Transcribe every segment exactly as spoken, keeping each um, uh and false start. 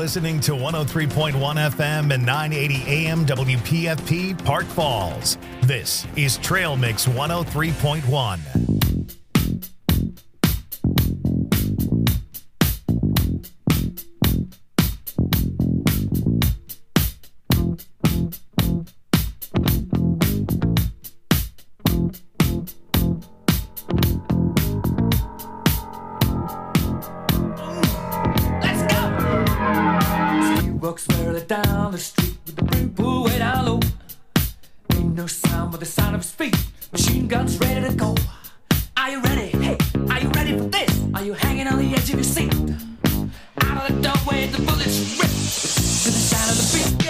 listening to one oh three point one F M and nine eighty A M W P F P Park Falls. This is Trail Mix one oh three point one. Down the street with the brim pulled way down low. Ain't no sound but the sound of his feet. Machine guns ready to go. Are you ready? Hey, are you ready for this? Are you hanging on the edge of your seat? Out of the doorway, the bullets rip to the sound of the beat.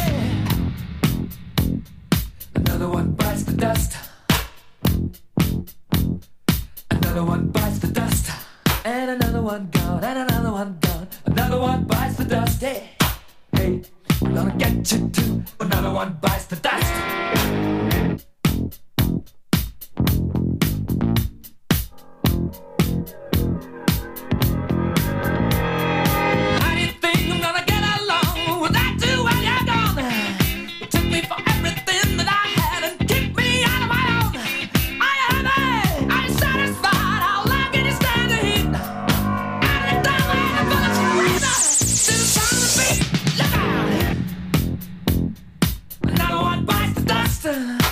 Yeah. Another one bites the dust. Another one bites the dust. And another one gone. And another one gone. Another one bites the dust. Yeah. Hey, I'm gonna get you too. Another one bites the dust. How do you think I'm gonna get along without you while you're gone? You took me for everything that I had and kicked me out of my own. Are you happy? Are you satisfied? How long can you stand the heat? Out of the doorway, the bullets rip to the sound of the beat. Look out! Another one bites the dust.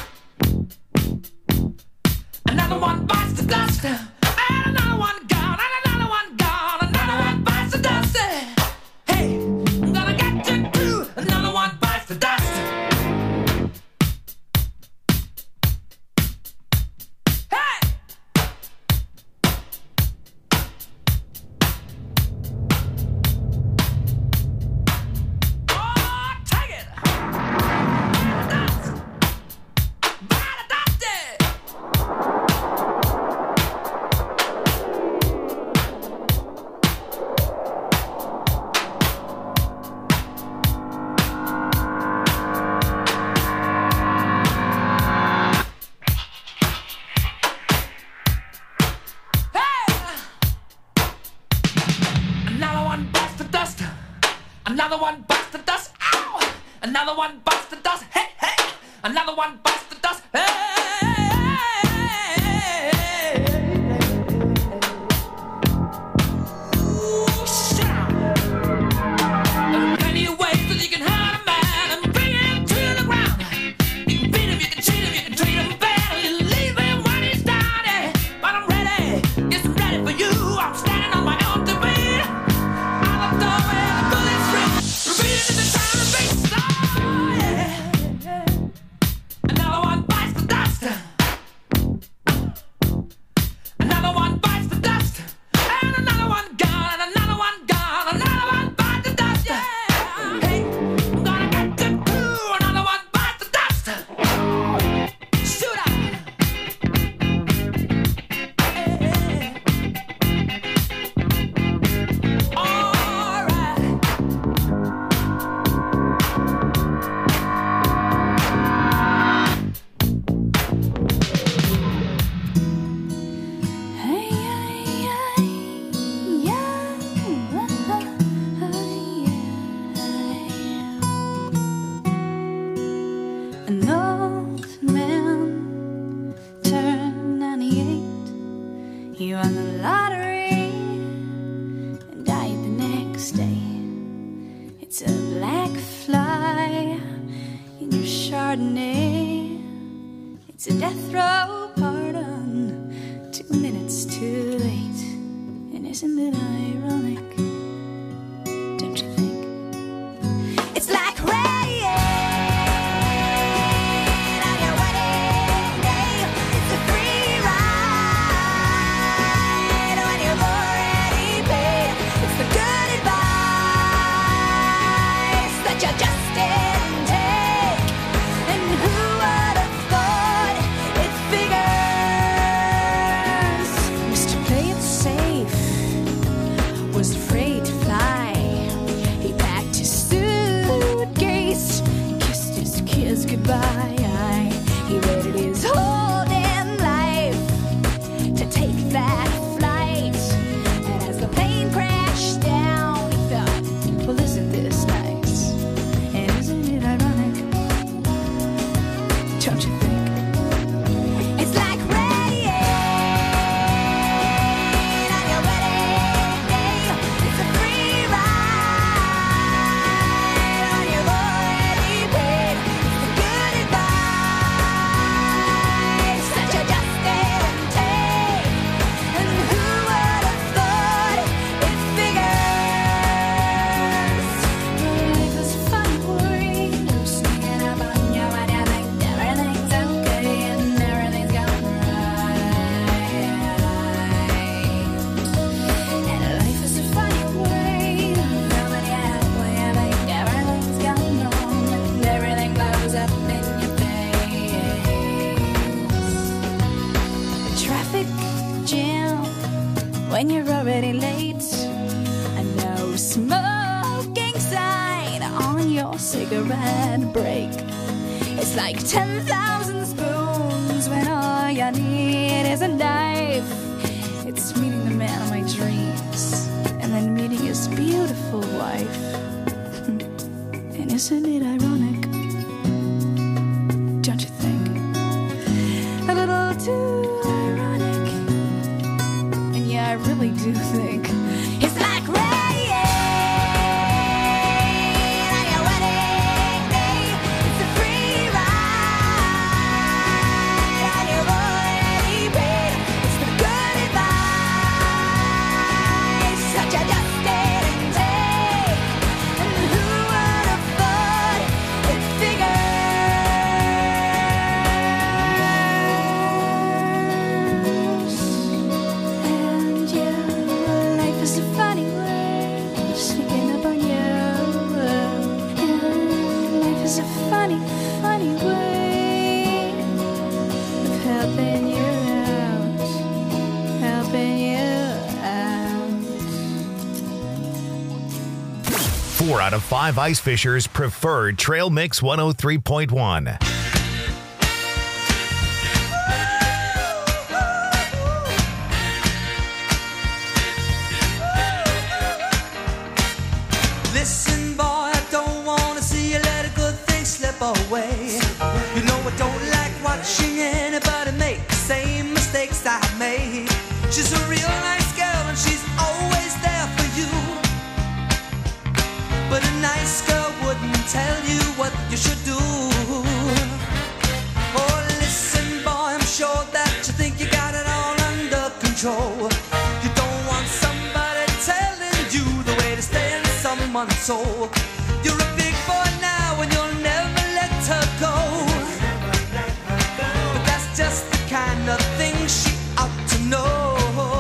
Another one bites the dust. And another one gone. And another one gone. Another one bites the dust. Hey, I'm gonna get you too. Another one bites the dust. Hey! Oh, take it! Dust! By the dust! Hey! Another one bites the dust. Another one bites the dust. Ow! Another one bites the dust. Hey, hey! Another one bites the dust. Hey! Ooh, shout! There are plenty of ways that you can hurt a man and bring him to the ground. You can beat him, you can cheat him, you can treat him bad, you leave him when he's down. Yeah. But I'm ready, yes, I'm ready for you. I'm standing on my own two feet. Out the doorway, the bullets rip, repeating in the sound of beats. Oh, yeah. Another one bites the dust. Another one bites the dust. And another one gone. And another one gone. Another one bites the dust. Yeah. Hey, I'm gonna get you too. Another one bites the dust. Shoot out. Hey. All right. An old man turned ninety-eight. He won the lottery and died the next day. It's a black fly in your Chardonnay. It's a death row pardon, two minutes too late. And isn't it ironic? Don't you think? It's like rain on your wedding day. It's a free ride when you've already paid. It's the good advice that you just didn't take. And who would have thought it figures? Mister Play it safe. when you're already late. And no smoking sign on your cigarette break. It's like ten thousand spoons when all you need is a knife. It's meeting the man of my dreams and then meeting his beautiful wife. And isn't it ironic? Don't you think? A little too ironic. And yeah, I really do think it's like rain on your wedding day. It's a free ride on your already paid. It's the good advice that you just didn't take. And who would have thought it figures? And yeah, life is a funny way sneaking up on you. Yeah, life is a funny, funny way of helping you out, helping you out. Four out of five ice fishers preferred Trail Mix one oh three point one. Listen, boy, I don't wanna see you let a good thing slip away. You know I don't like watching anybody make the same mistakes I made. She's a real nice girl and she's always there for you. But a nice girl wouldn't tell you what you should do. Oh, listen, boy, I'm sure that you think you got it all under control. You don't want somebody telling you the way to stay in someone's soul. You're a big boy now and you'll never let her go. But that's just the kind of thing she ought to know.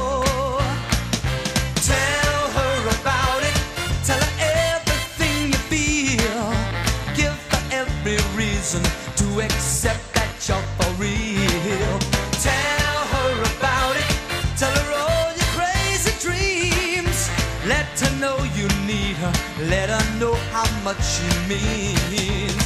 Tell her about it. Tell her everything you feel. Give her every reason to accept that you're for real. Tell her about it. Tell her all your crazy dreams. Let her know you need her. Let her know how much she means.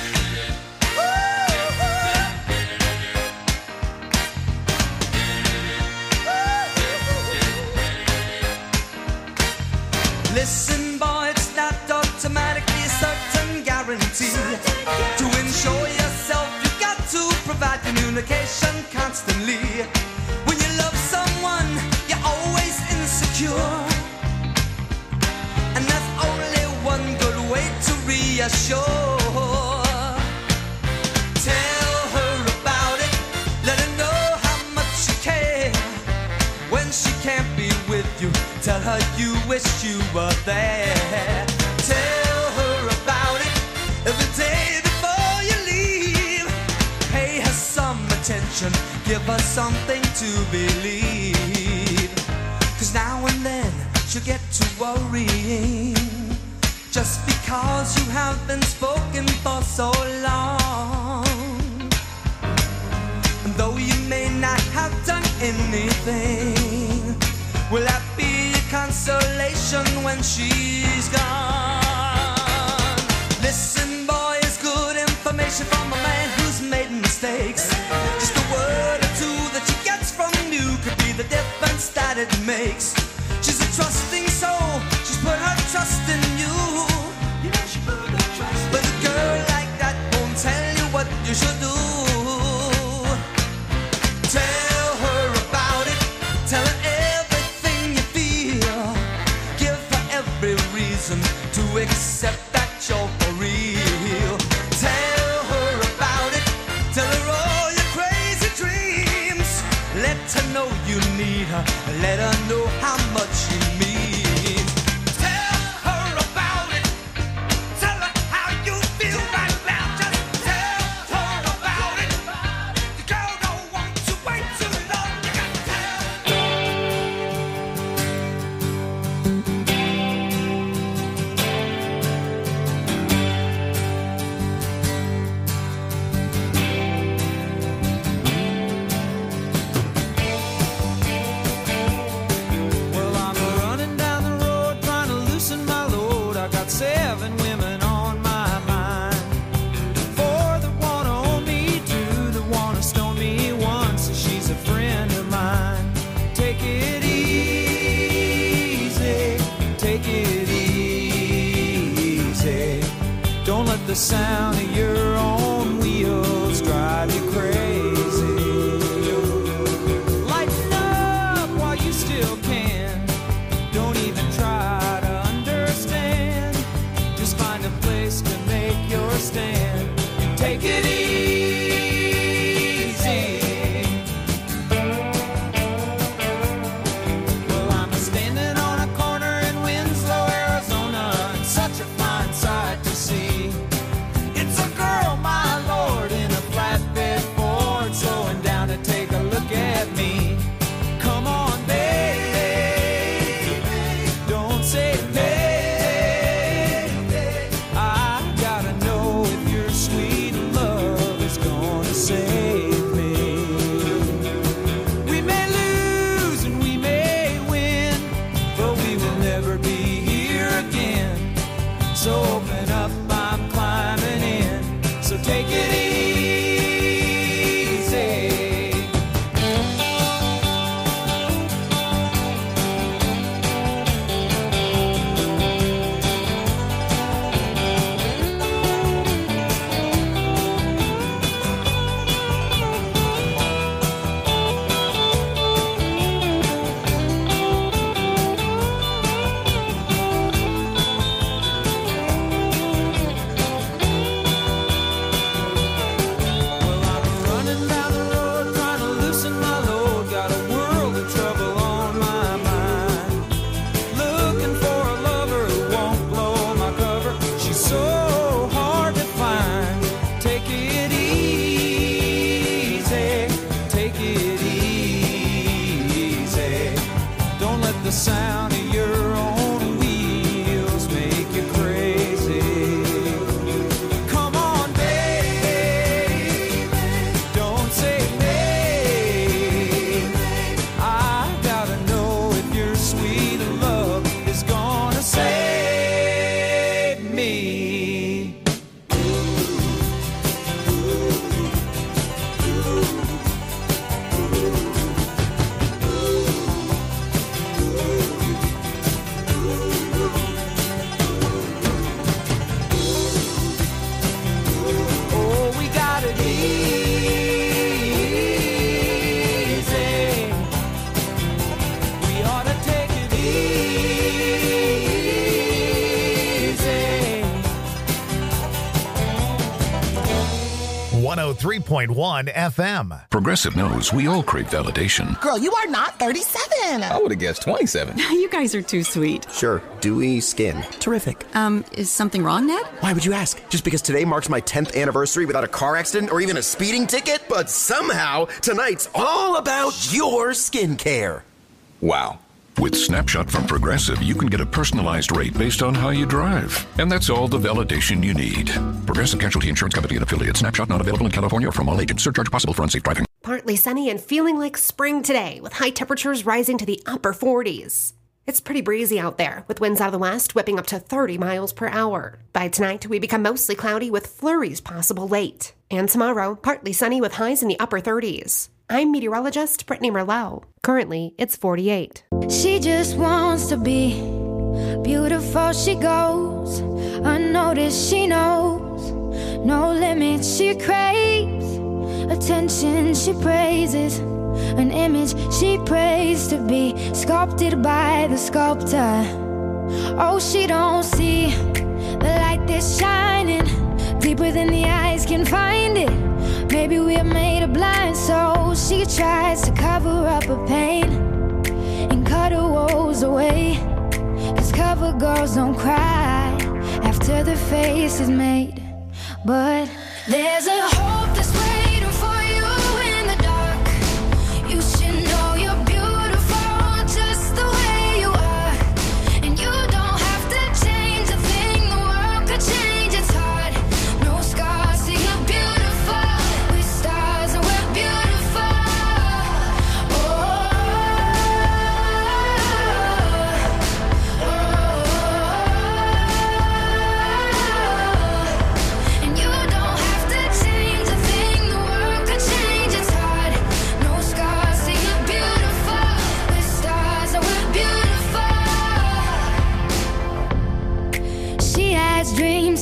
Listen, boy, it's not automatically a certain guarantee. To ensure yourself, you got to provide communication constantly. When you love someone, you're always insecure. And that's only one good way to reassure. Tell her about it. Let her know how much you care. When she can't be with you, tell her you wish you were there. Tell her about it every day before you leave. Pay her some attention. Give her something to believe. Cause now and then she'll get to worrying. Just because you have been spoken for so long. And though you may not have done anything, will that be a consolation when she's gone? Listen, boy, it's good information from a man who's made mistakes. Just a word or two that she gets from you could be the difference that it makes. She's a trusting soul, she's put her trust in you. You know she put her trust. But a girl like that won't tell you what you should do. Tell her about it, tell her everything you feel. Give her every reason to accept that you're for real. Tell her about it, tell her all your crazy dreams. Let her know you need her, let her know how much she means. Tell her about it, tell her how you feel right now. Just tell her about it. The girl don't want to wait too long. You got to tell. take it easy. Don't let the sound of your own wheels drive you crazy. Lighten up while you still can. Don't even try to understand. Just find a place to make your stand. Take it easy. Well, I'm standing on a corner in Winslow, Arizona, and such a fine sight to see. It's a girl, my lord, in a flatbed Ford, slowing down to take a look at me. Come on, baby, don't say baby. I gotta know if your sweet love is gonna save me. We may lose and we may win, but we will never be here again. So open up, I'm climbing in. So take it easy. Well, I'm running down the road trying to loosen my load. Got a world of trouble on my mind. Looking for a lover who won't blow my cover. She's so hard to find. Take it easy. Take it easy. Don't let the sound of your own wheels make you crazy. Come on, baby, don't say maybe. I gotta know if your sweet love is gonna save me. Oh, we got it easy. We ought to take it easy. one oh three point one F M. Progressive knows we all crave validation. Girl, you are not thirty-seven. I would have guessed twenty-seven. You guys are too sweet. Sure, dewy skin. Terrific. Um, is something wrong, Ned? Why would you ask? Just because today marks my tenth anniversary without a car accident or even a speeding ticket? But somehow, tonight's all about your skincare. Wow. With Snapshot from Progressive, you can get a personalized rate based on how you drive. And that's all the validation you need. Progressive Casualty Insurance Company and affiliates. Snapshot not available in California or from all agents. Surcharge possible for unsafe driving. Partly sunny and feeling like spring today, with high temperatures rising to the upper forties. It's pretty breezy out there, with winds out of the west whipping up to thirty miles per hour. By tonight, we become mostly cloudy with flurries possible late. And tomorrow, partly sunny with highs in the upper thirties. I'm meteorologist Brittany Merlot. Currently, it's forty-eight. She just wants to be beautiful. She goes unnoticed. She knows no limits. She craves attention. She praises an image she prays to be sculpted by the sculptor. Oh, she don't see the light that's shining deeper than the eyes can find it. Maybe we're made of blind souls. She tries to cover up her pain and cut her woes away. 'Cause cover girls don't cry after the face is made. But there's a hope that's waiting for you in the dark. You should know you're beautiful just the way you are. And you don't have to change a thing. The world could change its heart. No scars, so you're beautiful. We're stars and we're beautiful. Oh, oh, oh. And you don't have to change a thing. The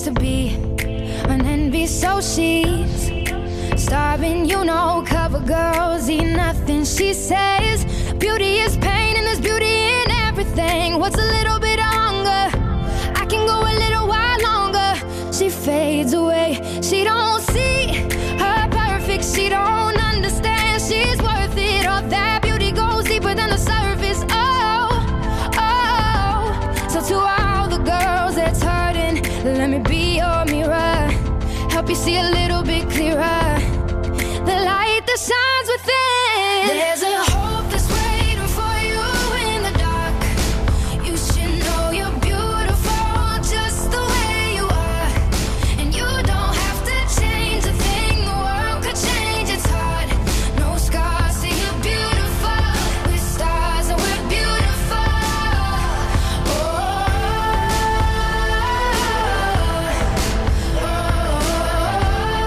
to be an envy, so she's starving, you know, cover girls eat nothing. She says beauty is pain and there's beauty in everything. What's a little bit of hunger? I can go a little while longer. She fades away. She don't see her perfect. She don't understand she's worth it. All that beauty goes deeper than the surface. Oh, oh. So to all the girls that's hurting, let me be your mirror. Help you see a little bit clearer. The light that shines within. There's a hope that's waiting for you in the dark. You should know you're beautiful just the way you are. And you don't have to change a thing. The world could change, it's hard. No scars, see you're beautiful. We're stars and we're beautiful. Oh, oh, oh, oh.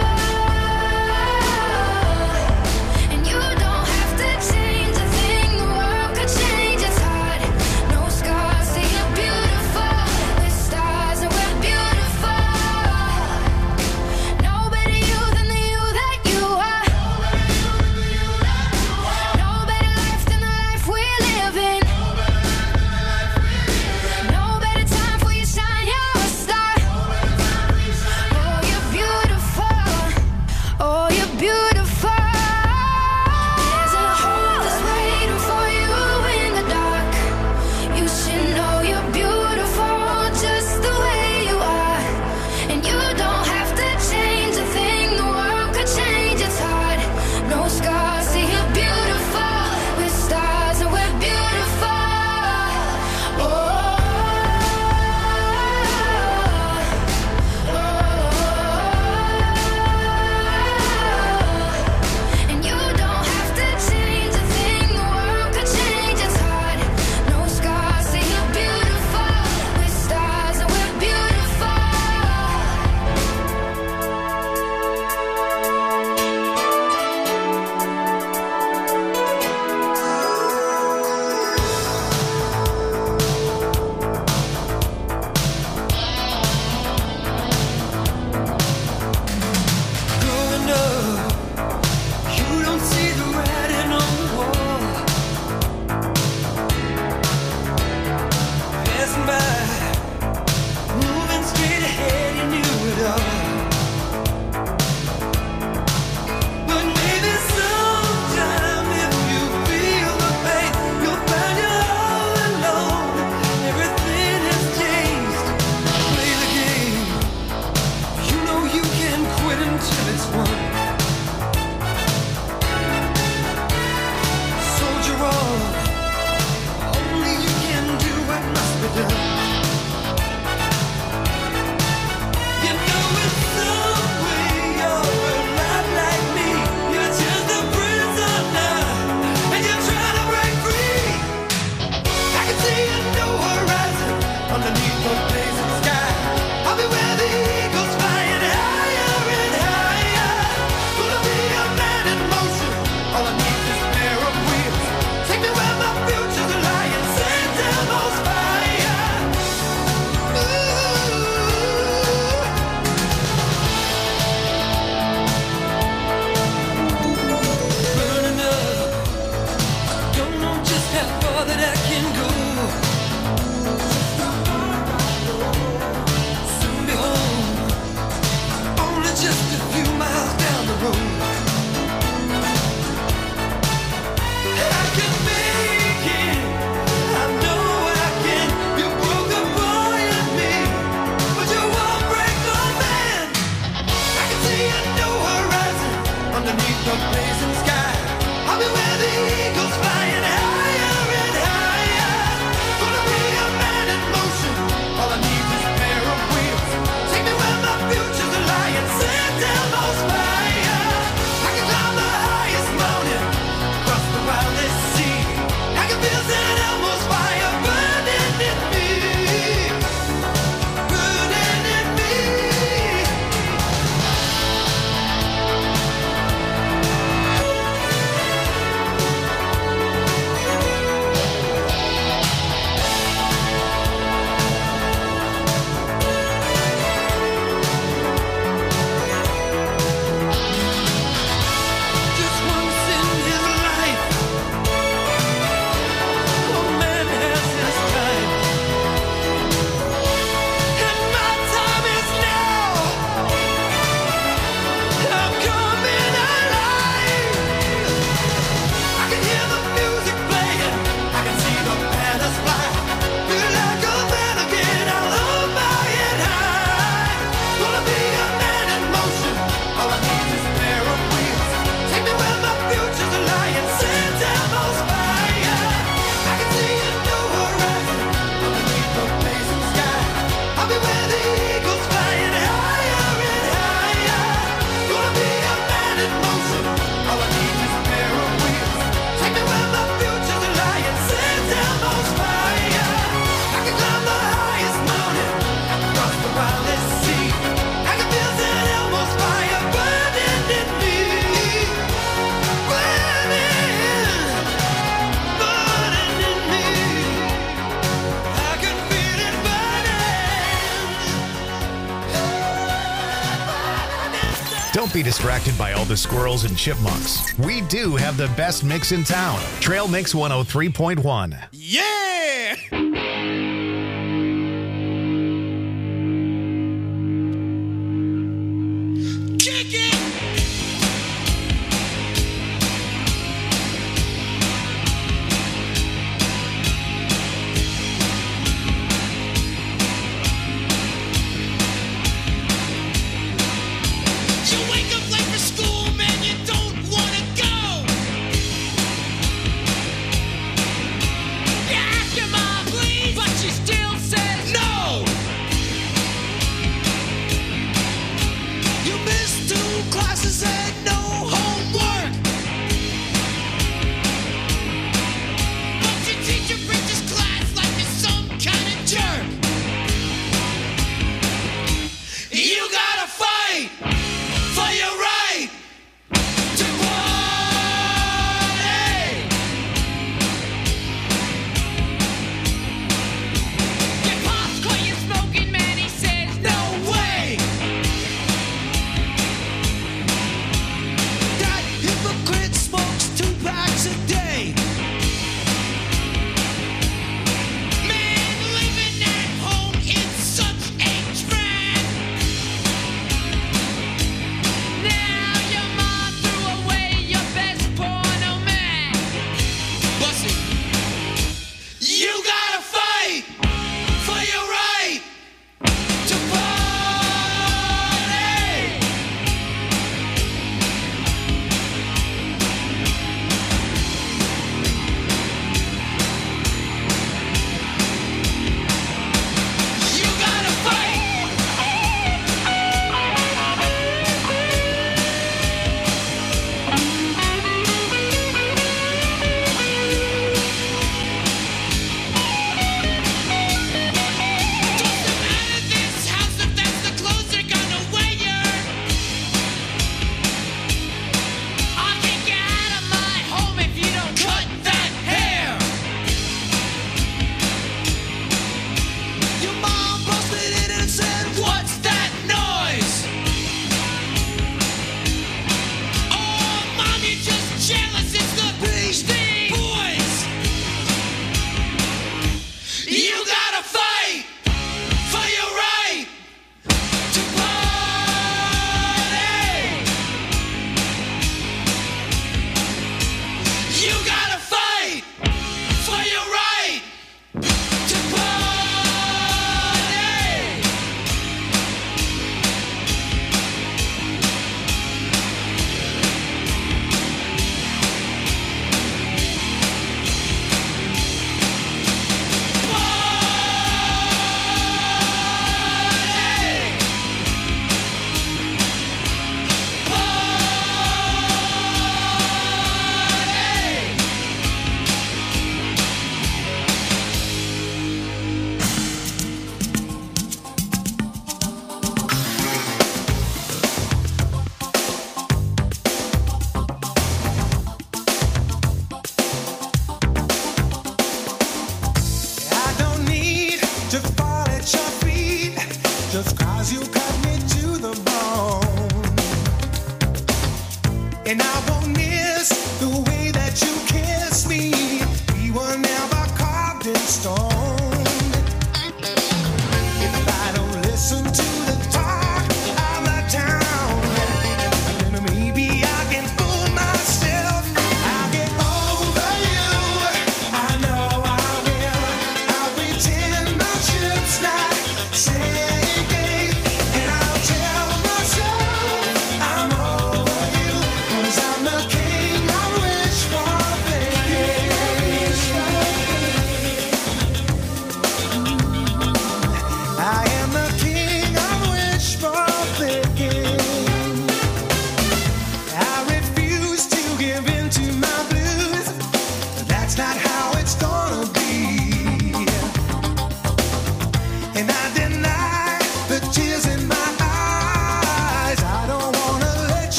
Don't be distracted by all the squirrels and chipmunks. We do have the best mix in town. Trail Mix one oh three point one. Yeah! Kick it!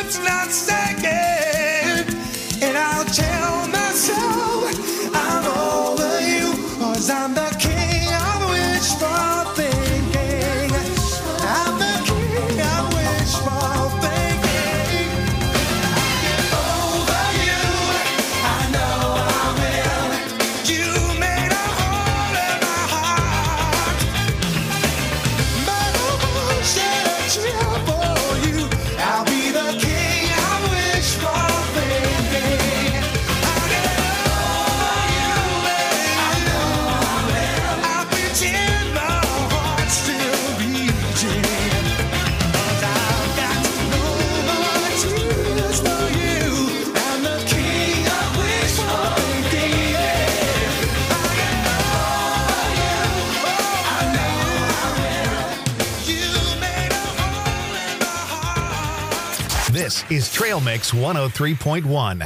it's not second. And I'll tell myself I'm over you, 'cause I'm the king of wishful thinking. I'm the king of wishful thinking. Over you, I know I will. You made a hole in my heart. But I won't shed a tear for you. I'll be the king of wishful thinking. I'll get over you, baby. I know I will. I'll pretend my heart's still beating. 'Cause I've got no more tears for you. I'm the king of wishful thinking. I'll get over you. Oh, I know I will. You made a hole in my heart. This is Trail Mix one oh three point one.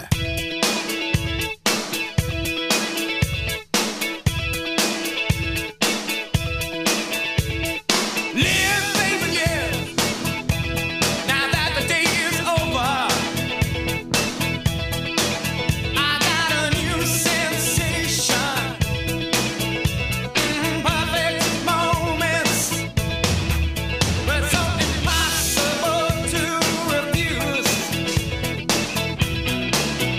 Live, baby, yeah. Now that the day is over, I got a new sensation. Mm, perfect moments, but so impossible to refuse.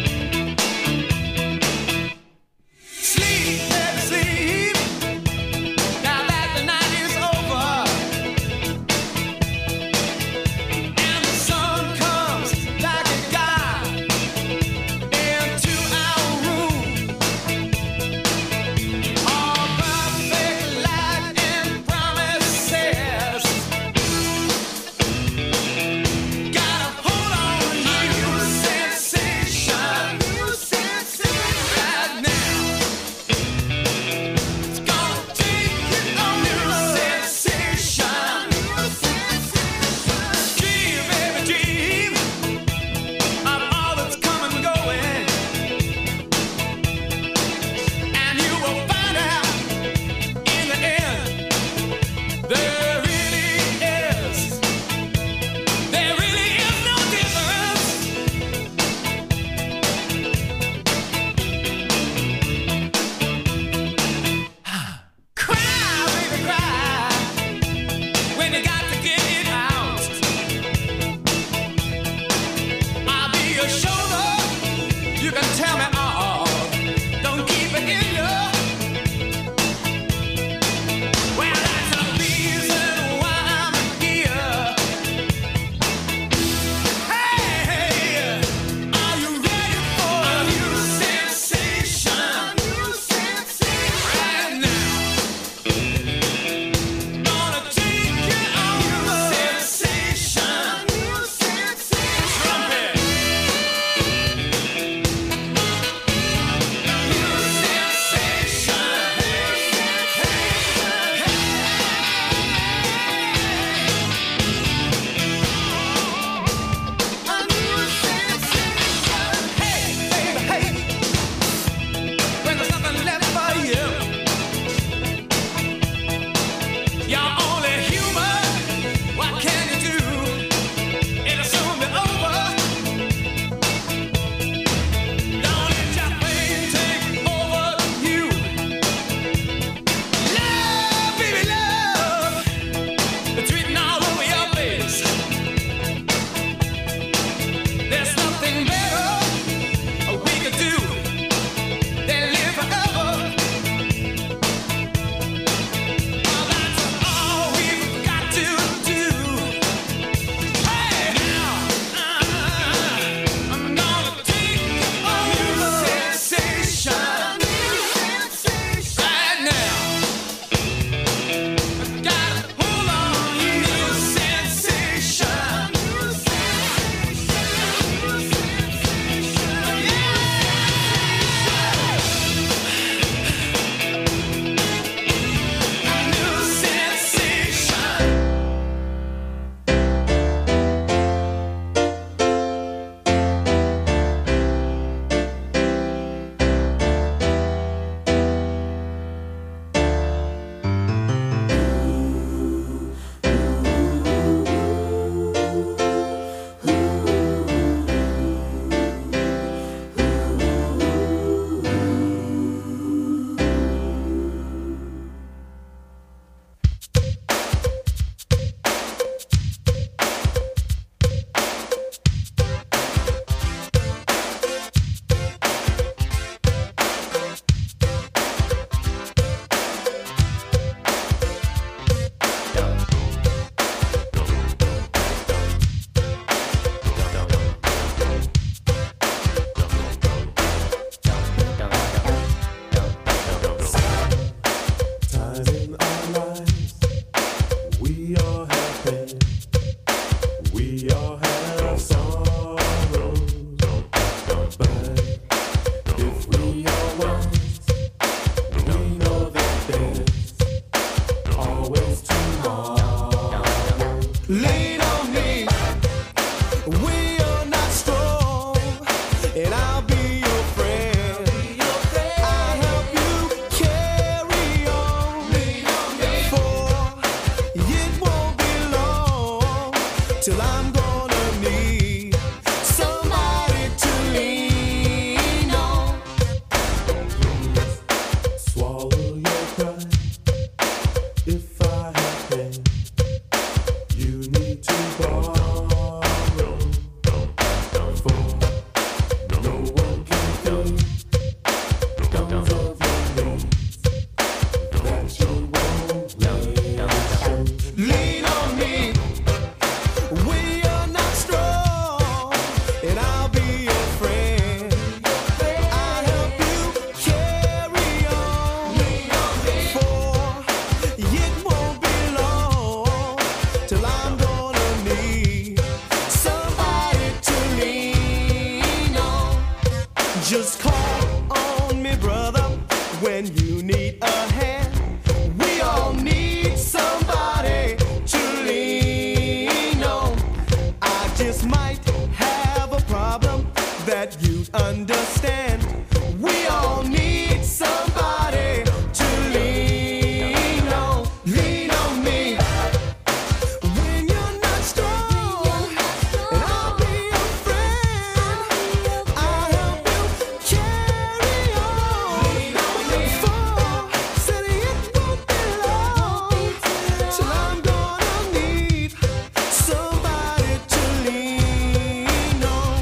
have a problem that you'd understand. We all need somebody to lean on, lean on me. When you're not strong, and I'll be your friend. I'll help you carry on. Lean on me. For said it won't be long till I'm gonna need somebody to lean on.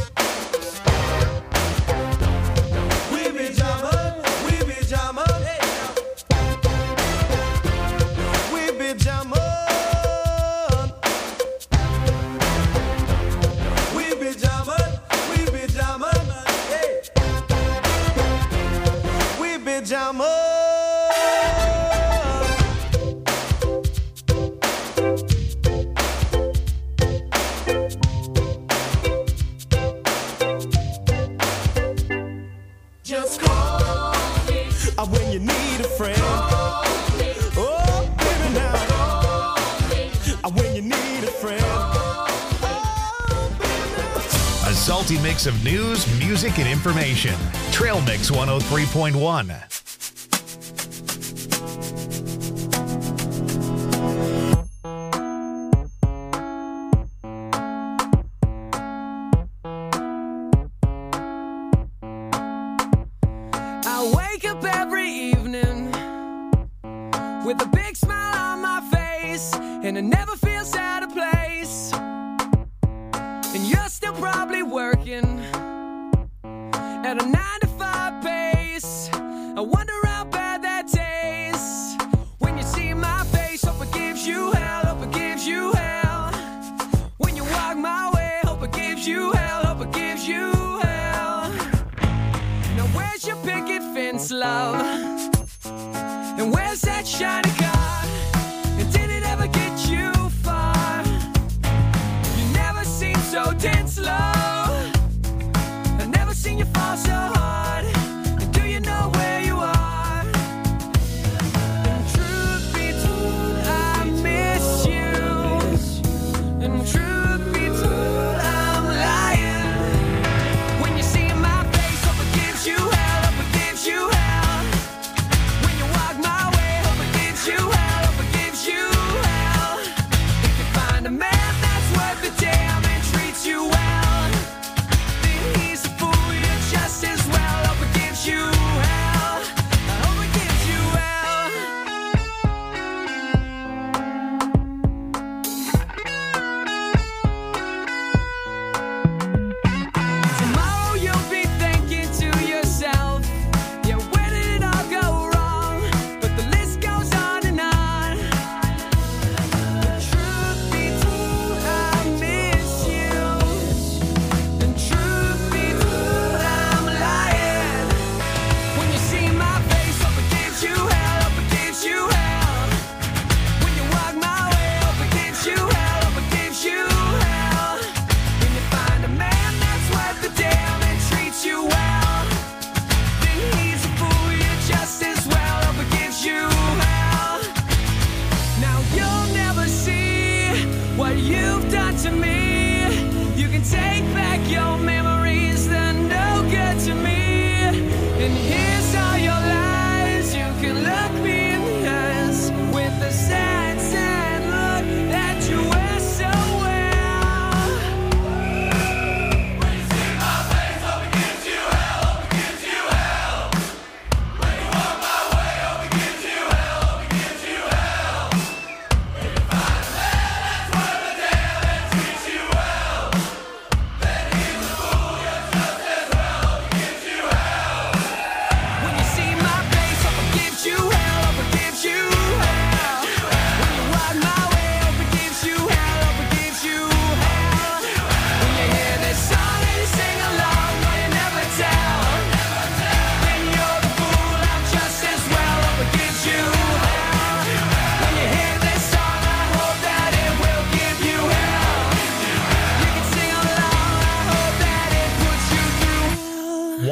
We be jamming, we be jamming, we be jamming, we be jamming, we be jamming, hey. We be jamming. Just call me uh, when you need a friend. Call me. Oh, baby, now. Call me. Uh, when you need a friend. A salty mix of news, music, and information. Trail Mix one oh three point one. I wake up every evening with a big smile on my face, and it never feels out of place. And you're still probably working at a nine to five pace. I wonder how bad that tastes when you see my face. Hope it gives you hell, hope it gives you hell. When you walk my way, hope it gives you hell, hope it gives you hell. Now where's your picket fence, love? And where's that shiny car? And did it ever get you far? You never seem so tense, love. I've never seen you fall so hard. And do you know where you are? And truth be told, I miss you. And truth be told, I'm lying. When you see my face, hope it gives you hell, hope it gives you hell. When you walk my way, hope it gives you hell, hope it gives you hell. If you find a man that's worth the damn and treats you well,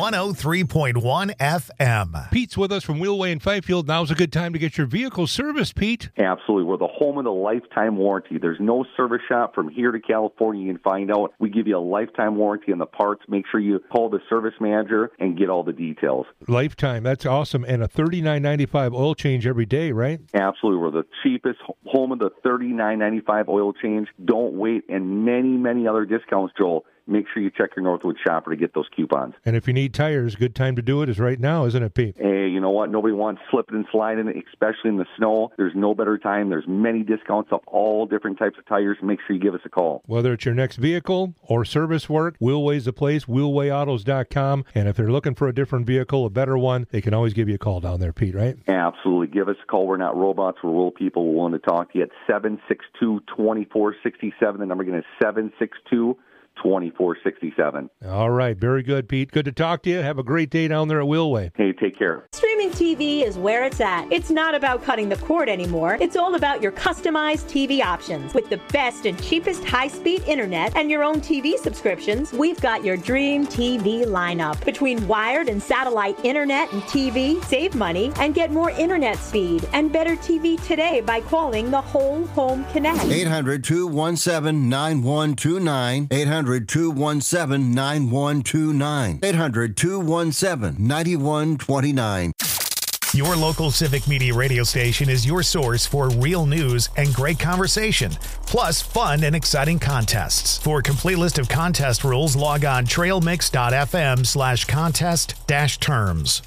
one oh three point one F M. Pete's with us from Wheelway in Fifield. Now's a good time to get your vehicle serviced, Pete. Absolutely. We're the home of the lifetime warranty. There's no service shop from here to California you can find out. We give you a lifetime warranty on the parts. Make sure you call the service manager and get all the details. Lifetime. That's awesome. And a thirty-nine ninety-five oil change every day, right? Absolutely. We're the cheapest, home of the thirty-nine ninety-five oil change. Don't wait. And many, many other discounts, Joel. Make sure you check your Northwood shopper to get those coupons. And if you need tires, good time to do it is right now, isn't it, Pete? Hey, you know what? Nobody wants slipping and sliding, especially in the snow. There's no better time. There's many discounts of all different types of tires. Make sure you give us a call. Whether it's your next vehicle or service work, Wheelway's the place, wheelway autos dot com. And if they're looking for a different vehicle, a better one, they can always give you a call down there, Pete, right? Absolutely. Give us a call. We're not robots. We're real people. We're willing to talk to you at seven six two, two four six seven. The number again is seven six two, twenty-four sixty-seven. All right. Very good, Pete. Good to talk to you. Have a great day down there at Wheelway. Hey, take care. Streaming T V is where it's at. It's not about cutting the cord anymore. It's all about your customized T V options. With the best and cheapest high-speed internet and your own T V subscriptions, we've got your dream T V lineup. Between wired and satellite internet and T V, save money and get more internet speed and better T V today by calling the Whole Home Connect. eight hundred, two one seven, nine one two nine. eight hundred, two one seven, nine one two nine. eight hundred, two one seven, nine one two nine. Your local Civic Media radio station is your source for real news and great conversation, plus fun and exciting contests. For a complete list of contest rules, log on trailmix.fm slash contest dash terms.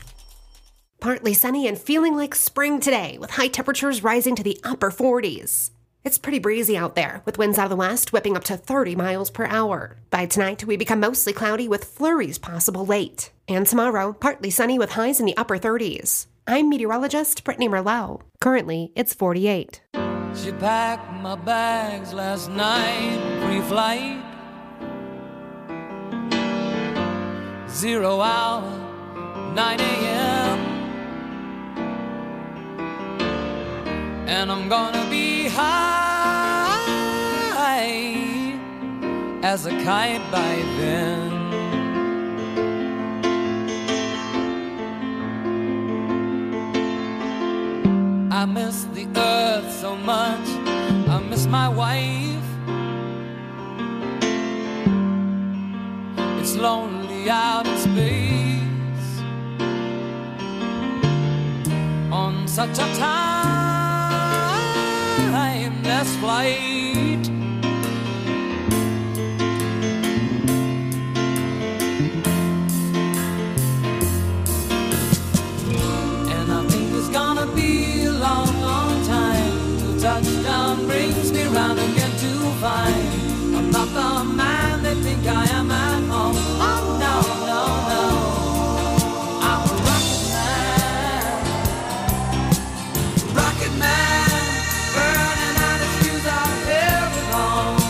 Partly sunny and feeling like spring today, with high temperatures rising to the upper forties. It's pretty breezy out there, with winds out of the west whipping up to thirty miles per hour. By tonight, we become mostly cloudy with flurries possible late. And tomorrow, partly sunny with highs in the upper thirties. I'm meteorologist Brittany Merlot. Currently, it's forty-eight. She packed my bags last night, pre-flight. Zero hour, nine a.m. And I'm gonna be high as a kite by then. I miss the earth so much, I miss my wife. It's lonely out in space on such a timeless flight. And I think it's gonna be a long, long time till touchdown brings me round again to find I'm not the man they think I am at home. Oh no, no, no, I'm a rocket man, rocket man, burning out his fuse out every home.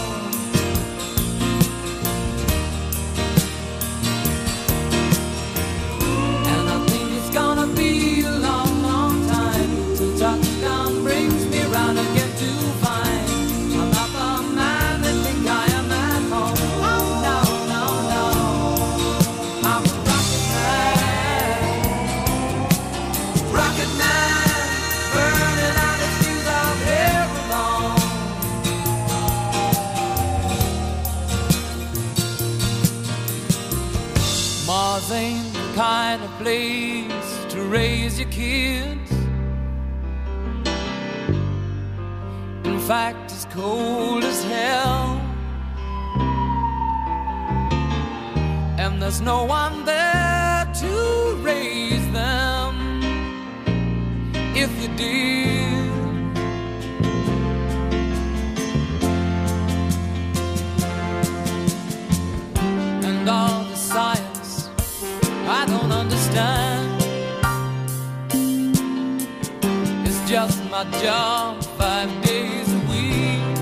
And I think it's gonna be a long, long time till touchdown brings me round again to find I'm not the man they think I am at home. Oh no, no, no, I'm a rocket man, rocket man, burning out his fuse out every home. Mars ain't the kind of place to raise your kids. In fact, it's cold as hell. And there's no one there to raise them if you did. And all the science I don't understand. It's just my job five days a week.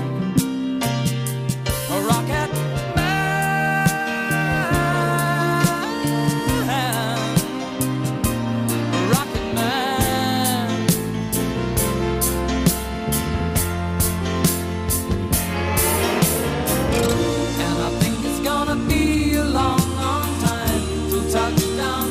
A rocket man, a rocket man. And I think it's gonna be a long, long time till touchdown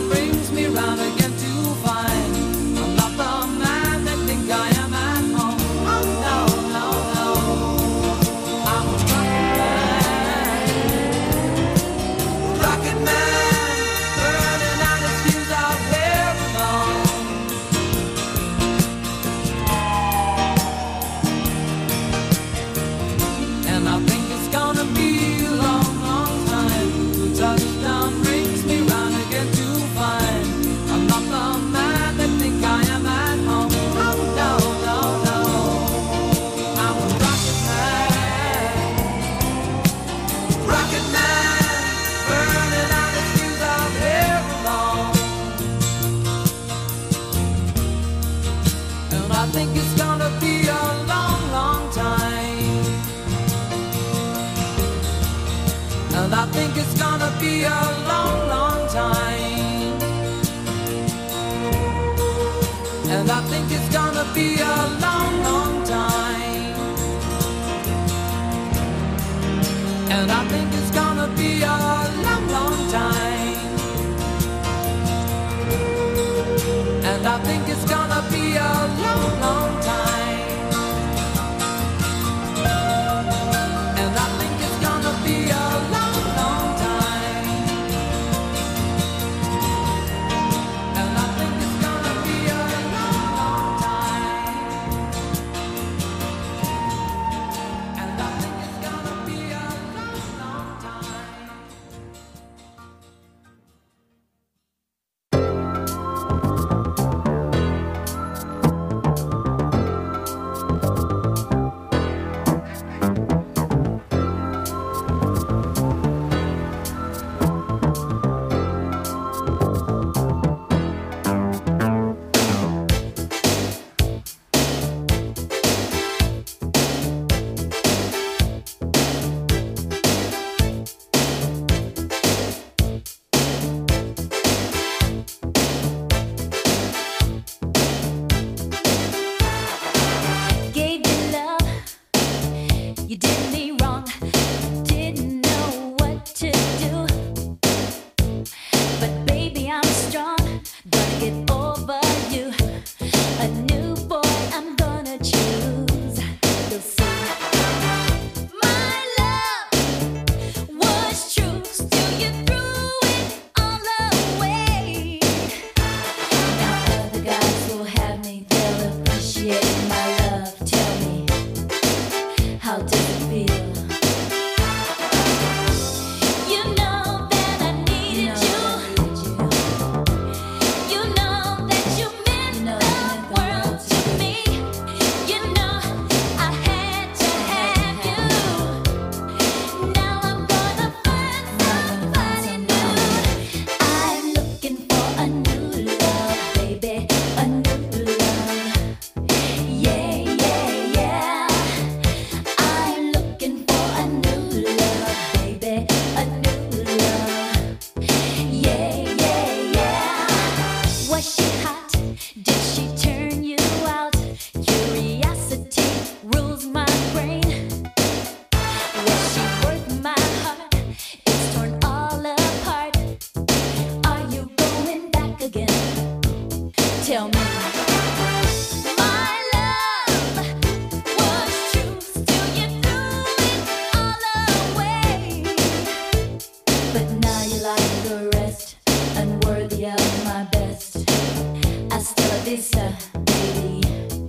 think it's gonna be a long, long time. And I think it's gonna be a long, long time. And I think it's gonna be a long, long time. And I think it's gonna be a long, long time. Gave you love, you did me wrong, didn't know what to do. But baby, I'm strong, gonna get over you. A new boy I'm gonna choose. You'll see. My love was true, still you threw it all away. Now other guys will have me, they'll appreciate my love. Tell me, how does it feel? You know that I needed you. You know that you meant the world to me. You know I had to have you. Now I'm gonna find somebody new. I'm looking for a new love, baby, a new love. Yeah, yeah, yeah. I'm looking for a new love, baby, a new love. Yeah, yeah, yeah. Was she hot? Did she turn you out? Curiosity rules my brain. Was she worth my heart? It's torn all apart. Are you going back again? Tell me. My love was true, still you threw it all away. But now you like the rest, unworthy of my best. Hasta la vista, baby.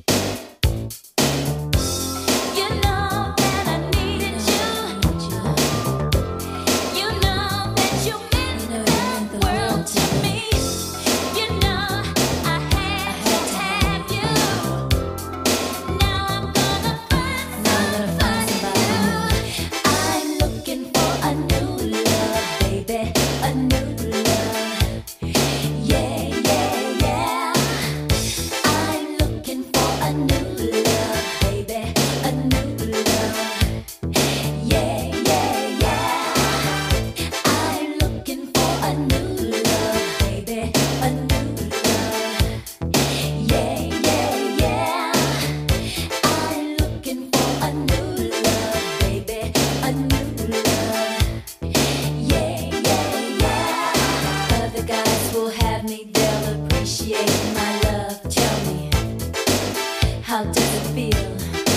You know that I needed you. You know that you meant the world to me. You know I had to have you. Now I'm gonna find somebody new. I'm looking for a new love, baby, a new love. Yeah, yeah, yeah. I'm looking for a new love, baby, a new love. Yeah, yeah, yeah. I'm looking for a new love, baby, a new love. Yeah, yeah, yeah. I'm looking for a new love, baby, a new love. Yeah, yeah, yeah. Other guys will have me, they'll appreciate my love. Tell me, how does it feel?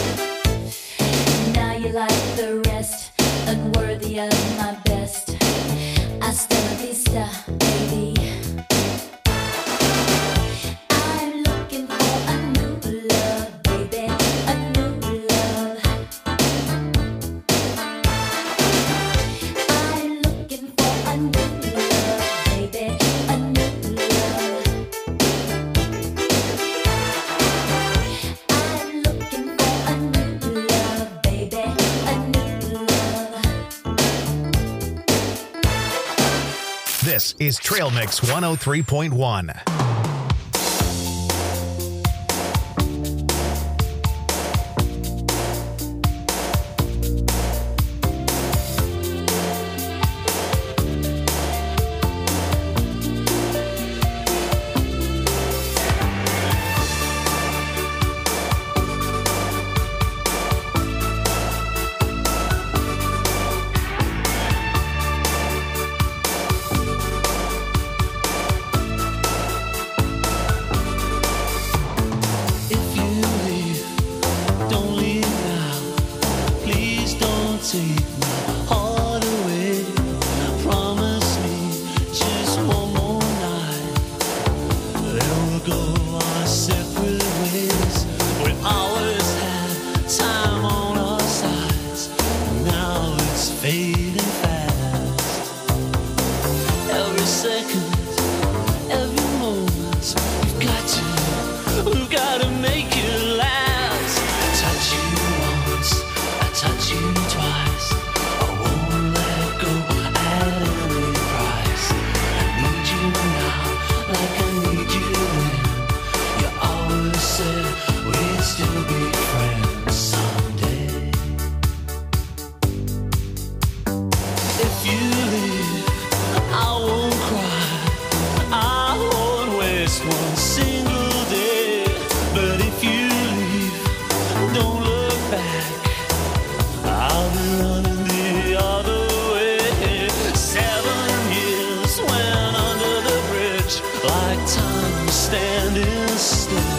Now you like the rest, unworthy of my best. Hasta la vista, baby. I'm looking for a new love, baby, a new love. I'm looking for a new love, baby, a new love. I'm looking for a new love, baby, a new love. This is Trail Mix one oh three point one. every second, every moment. We've got to, we've got to make it last. I touch you once, I touch you twice. I won't let go at any price. I need you now, like I need you then. You always said we'd still be friends someday. If you leave, I won't cry, I won't waste one single day. But if you leave, don't look back, I'll be running the other way. Seven years went under the bridge, like time standing still.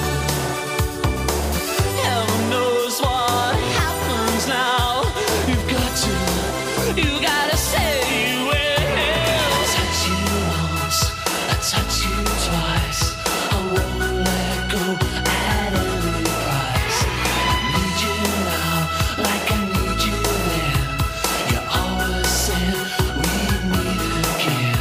Heaven knows what happens now. You've got to, you gotta say you will. I touch you once, I touch you twice. I won't let go at any price. I need you now, like I need you then. You always said we'd meet again.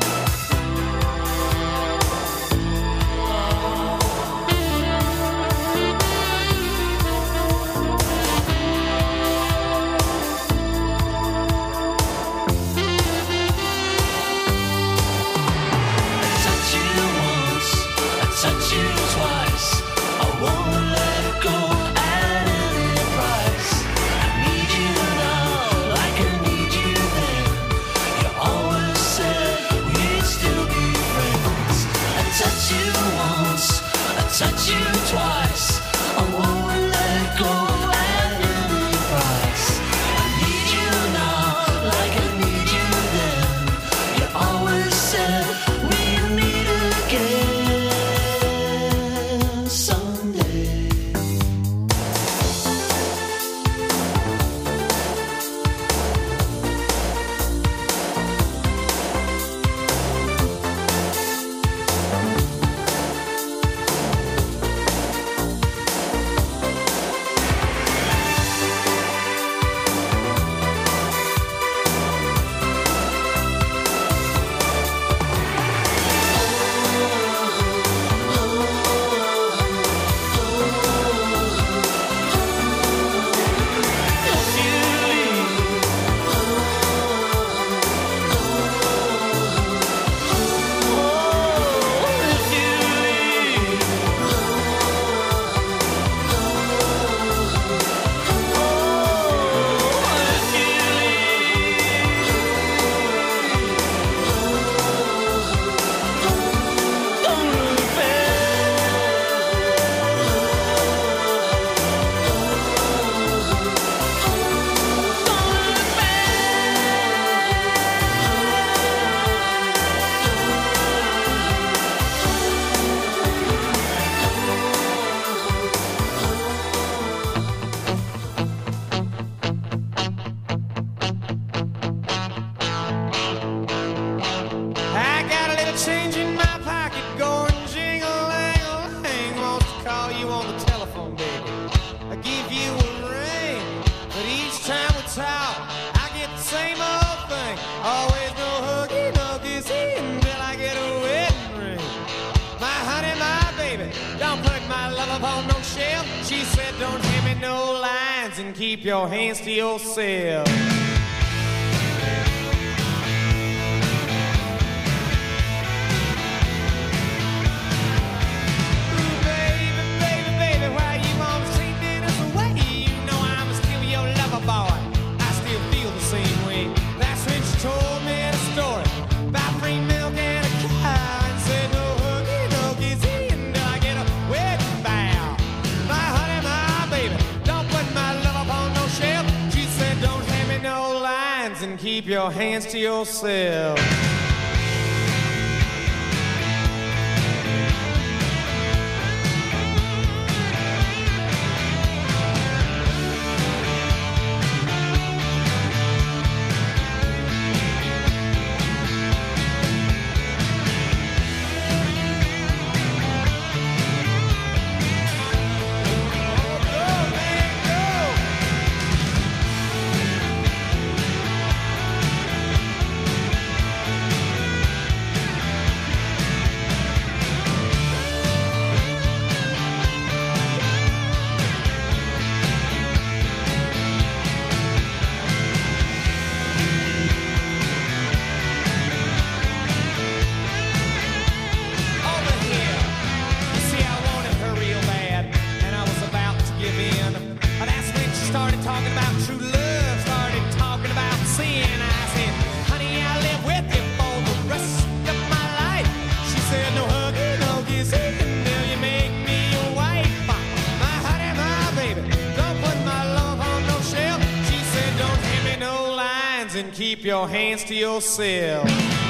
I touch you once, I touch you twice. I won't let go at any price. I need you now, like I need you then. You always said we'd still be friends. I touch you once, I touch you twice. I won't let go at any price. I need you now, like I need you then. You always said we'd meet again someday. I got a little change in my pocket going jingle-lang-a-lang. Wants to call you on the telephone, baby. I give you a ring, but each time we talk, I get the same old thing. Always no huggy, no kissy until I get a wedding ring. My honey, my baby, don't put my love upon no shelf. She said don't hand me no lines and keep your hands to yourself. Baby, baby, baby, why you wanna see this away? You know I'm still your lover boy. I still feel the same way. That's when she told me the story about free milk and a cow, and said no huggy, no kissy until I get a wedding bow. My honey, my baby, don't put my love upon no shelf. She said don't hand me no lines and keep your hands to yourself. Keep your hands to yourself.